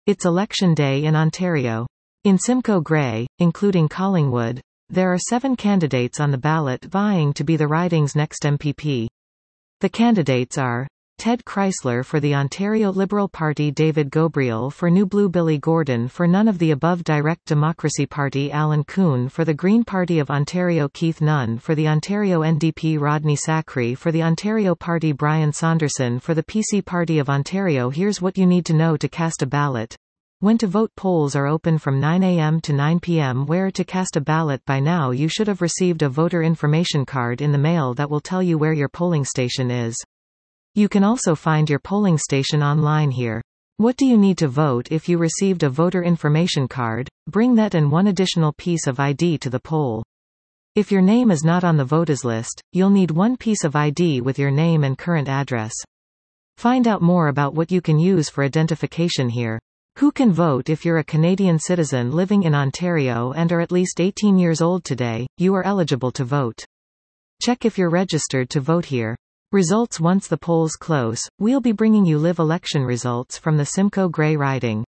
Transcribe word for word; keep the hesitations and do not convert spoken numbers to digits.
It's election day in Ontario. In Simcoe Grey, including Collingwood, there are seven candidates on the ballot vying to be the riding's next M P P. The candidates are Ted Chrysler for the Ontario Liberal Party, David Gobriel for New Blue, Billy Gordon for none of the above, Direct Democracy Party, Alan Kuhn for the Green Party of Ontario, Keith Nunn for the Ontario N D P, Rodney Sacre for the Ontario Party, Brian Saunderson for the P C Party of Ontario. Here's what you need to know to cast a ballot. When to vote. Polls are open from nine A M to nine P M Where to cast a ballot. By now you should have received a voter information card in the mail that will tell you where your polling station is. You can also find your polling station online here. What do you need to vote? If you received a voter information card, bring that and one additional piece of I D to the poll. If your name is not on the voters list, you'll need one piece of I D with your name and current address. Find out more about what you can use for identification here. Who can vote? If you're a Canadian citizen living in Ontario and are at least eighteen years old today, you are eligible to vote. Check if you're registered to vote here. Results. Once the polls close, we'll be bringing you live election results from the Simcoe Grey riding.